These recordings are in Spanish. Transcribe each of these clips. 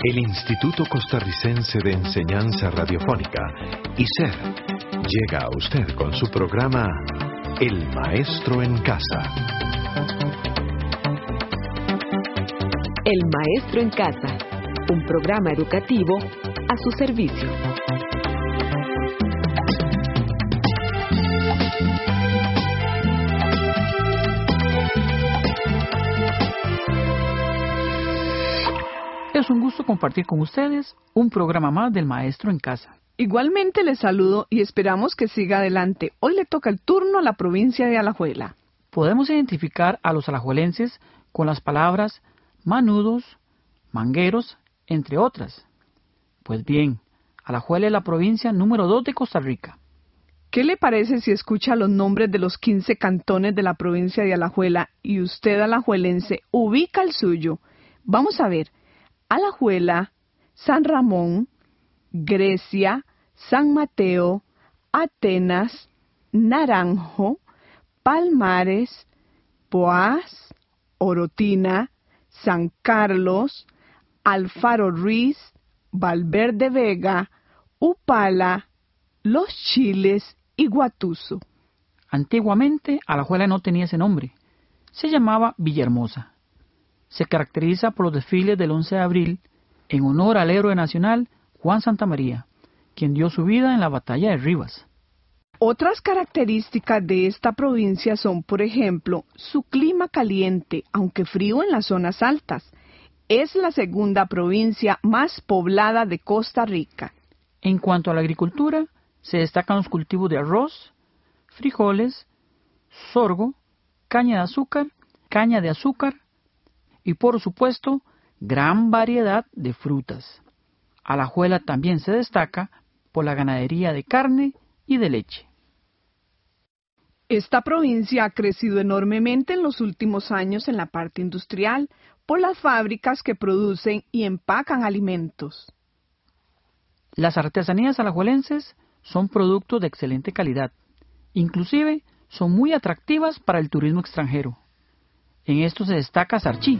El Instituto Costarricense de Enseñanza Radiofónica, ICER, llega a usted con su programa El Maestro en Casa. El Maestro en Casa, un programa educativo a su servicio. Es un gusto compartir con ustedes un programa más del Maestro en Casa. Igualmente les saludo y esperamos que siga adelante. Hoy le toca el turno a la provincia de Alajuela. Podemos identificar a los alajuelenses con las palabras manudos, mangueros, entre otras. Pues bien, Alajuela es la provincia número 2 de Costa Rica. ¿Qué le parece si escucha los nombres de los 15 cantones de la provincia de Alajuela y usted, alajuelense, ubica el suyo? Vamos a ver. Alajuela, San Ramón, Grecia, San Mateo, Atenas, Naranjo, Palmares, Poás, Orotina, San Carlos, Alfaro Ruiz, Valverde Vega, Upala, Los Chiles y Guatuso. Antiguamente, Alajuela no tenía ese nombre. Se llamaba Villahermosa. Se caracteriza por los desfiles del 11 de abril en honor al héroe nacional Juan Santamaría, quien dio su vida en la batalla de Rivas. Otras características de esta provincia son, por ejemplo, su clima caliente, aunque frío en las zonas altas. Es la segunda provincia más poblada de Costa Rica. En cuanto a la agricultura, se destacan los cultivos de arroz, frijoles, sorgo, caña de azúcar y, por supuesto, gran variedad de frutas. Alajuela también se destaca por la ganadería de carne y de leche. Esta provincia ha crecido enormemente en los últimos años en la parte industrial, por las fábricas que producen y empacan alimentos. Las artesanías alajuelenses son productos de excelente calidad. Inclusive, son muy atractivas para el turismo extranjero. En esto se destaca Sarchí.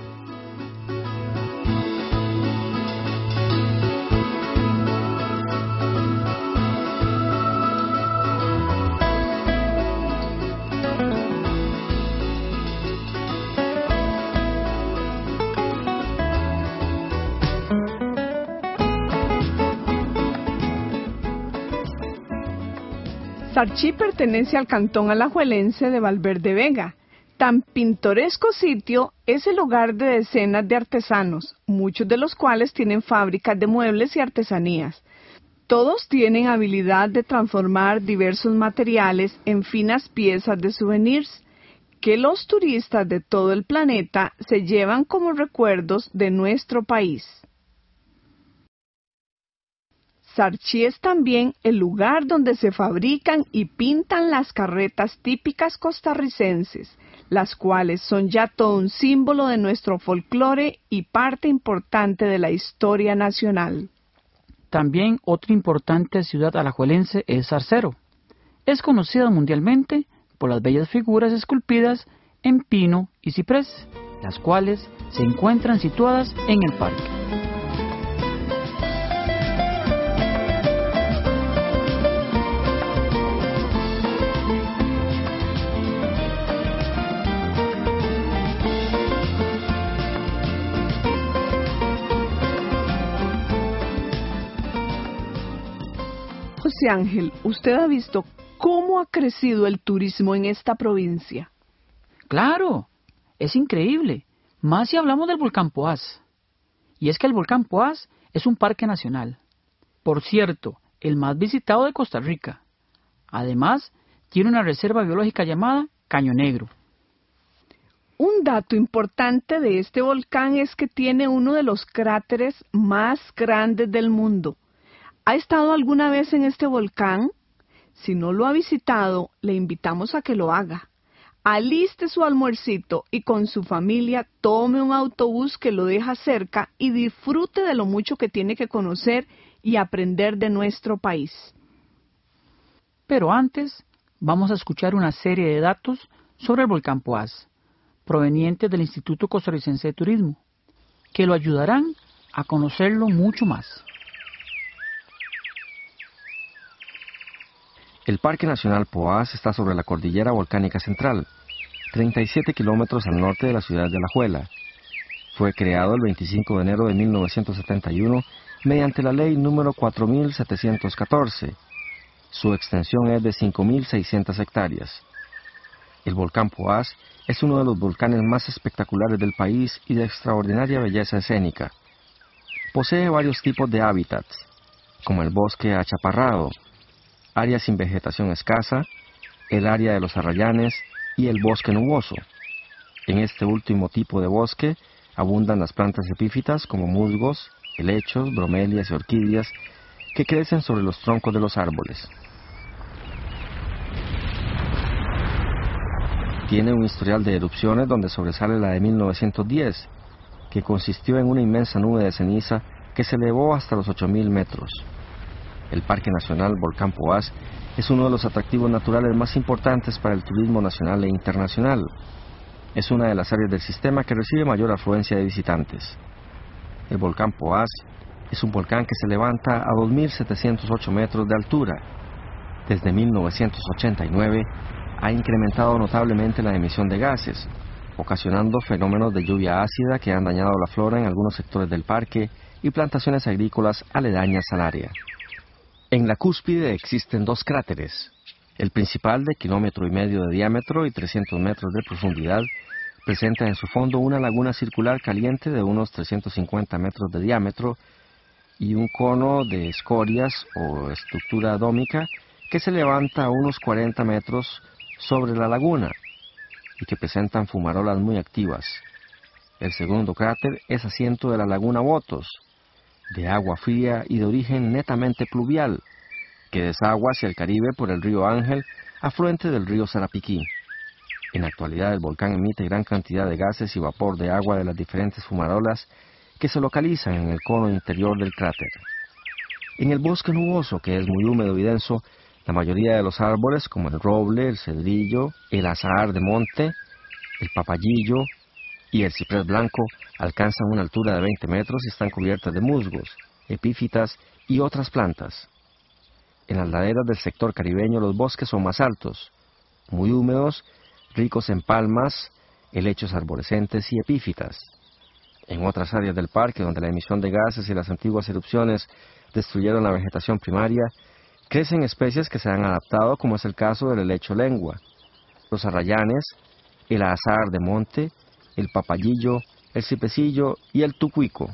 Sarchí pertenece al cantón alajuelense de Valverde Vega. Tan pintoresco sitio es el hogar de decenas de artesanos, muchos de los cuales tienen fábricas de muebles y artesanías. Todos tienen habilidad de transformar diversos materiales en finas piezas de souvenirs que los turistas de todo el planeta se llevan como recuerdos de nuestro país. Sarchí es también el lugar donde se fabrican y pintan las carretas típicas costarricenses, las cuales son ya todo un símbolo de nuestro folclore y parte importante de la historia nacional. También otra importante ciudad alajuelense es Zarcero. Es conocida mundialmente por las bellas figuras esculpidas en pino y ciprés, las cuales se encuentran situadas en el parque. José Ángel, ¿usted ha visto cómo ha crecido el turismo en esta provincia? ¡Claro! Es increíble. Más si hablamos del volcán Poás. Y es que el volcán Poás es un parque nacional. Por cierto, el más visitado de Costa Rica. Además, tiene una reserva biológica llamada Caño Negro. Un dato importante de este volcán es que tiene uno de los cráteres más grandes del mundo. ¿Ha estado alguna vez en este volcán? Si no lo ha visitado, le invitamos a que lo haga. Aliste su almuercito y con su familia tome un autobús que lo deja cerca y disfrute de lo mucho que tiene que conocer y aprender de nuestro país. Pero antes, vamos a escuchar una serie de datos sobre el volcán Poás, provenientes del Instituto Costarricense de Turismo, que lo ayudarán a conocerlo mucho más. El Parque Nacional Poás está sobre la Cordillera Volcánica Central, 37 kilómetros al norte de la ciudad de Alajuela. Fue creado el 25 de enero de 1971 mediante la ley número 4714. Su extensión es de 5.600 hectáreas. El volcán Poás es uno de los volcanes más espectaculares del país y de extraordinaria belleza escénica. Posee varios tipos de hábitats, como el bosque achaparrado, áreas sin vegetación escasa, el área de los arrayanes y el bosque nuboso. En este último tipo de bosque abundan las plantas epífitas como musgos, helechos, bromelias y orquídeas que crecen sobre los troncos de los árboles. Tiene un historial de erupciones donde sobresale la de 1910, que consistió en una inmensa nube de ceniza que se elevó hasta los 8.000 metros. El Parque Nacional Volcán Poás es uno de los atractivos naturales más importantes para el turismo nacional e internacional. Es una de las áreas del sistema que recibe mayor afluencia de visitantes. El volcán Poás es un volcán que se levanta a 2.708 metros de altura. Desde 1989 ha incrementado notablemente la emisión de gases, ocasionando fenómenos de lluvia ácida que han dañado la flora en algunos sectores del parque y plantaciones agrícolas aledañas al área. En la cúspide existen dos cráteres. El principal, de 1,5 kilómetros de diámetro y 300 metros de profundidad, presenta en su fondo una laguna circular caliente de unos 350 metros de diámetro y un cono de escorias o estructura adómica que se levanta a unos 40 metros sobre la laguna y que presentan fumarolas muy activas. El segundo cráter es asiento de la laguna Botos, de agua fría y de origen netamente pluvial, que desagua hacia el Caribe por el río Ángel, afluente del río Sarapiquí. En la actualidad el volcán emite gran cantidad de gases y vapor de agua de las diferentes fumarolas que se localizan en el cono interior del cráter. En el bosque nuboso, que es muy húmedo y denso, la mayoría de los árboles, como el roble, el cedrillo, el azahar de monte, el papayillo y el ciprés blanco, alcanzan una altura de 20 metros y están cubiertas de musgos, epífitas y otras plantas. En las laderas del sector caribeño los bosques son más altos, muy húmedos, ricos en palmas, helechos arborescentes y epífitas. En otras áreas del parque, donde la emisión de gases y las antiguas erupciones destruyeron la vegetación primaria, crecen especies que se han adaptado, como es el caso del helecho lengua, los arrayanes, el azahar de monte, el papayillo, el cipresillo y el tucuico.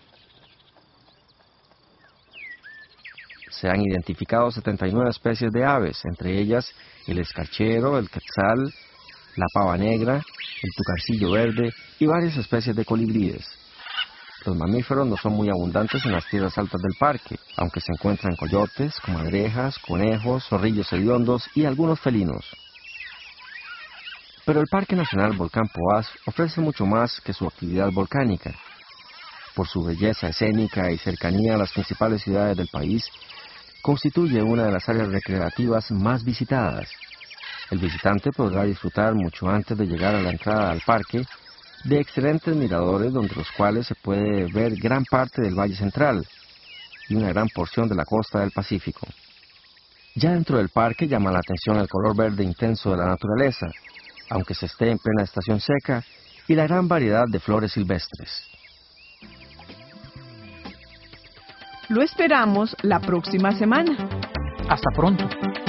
Se han identificado 79 especies de aves, entre ellas el escarchero, el quetzal, la pava negra, el tucarcillo verde y varias especies de colibríes. Los mamíferos no son muy abundantes en las tierras altas del parque, aunque se encuentran coyotes, comadrejas, conejos, zorrillos hediondos y algunos felinos. Pero el Parque Nacional Volcán Poás ofrece mucho más que su actividad volcánica. Por su belleza escénica y cercanía a las principales ciudades del país, constituye una de las áreas recreativas más visitadas. El visitante podrá disfrutar mucho antes de llegar a la entrada al parque de excelentes miradores donde los cuales se puede ver gran parte del Valle Central y una gran porción de la costa del Pacífico. Ya dentro del parque llama la atención el color verde intenso de la naturaleza, aunque se esté en plena estación seca, y la gran variedad de flores silvestres. Lo esperamos la próxima semana. Hasta pronto.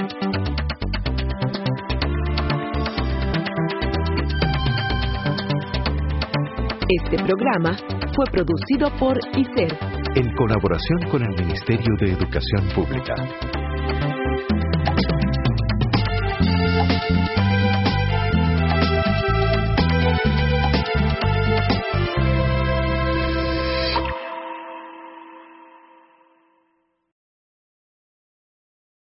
Este programa fue producido por ICER, en colaboración con el Ministerio de Educación Pública.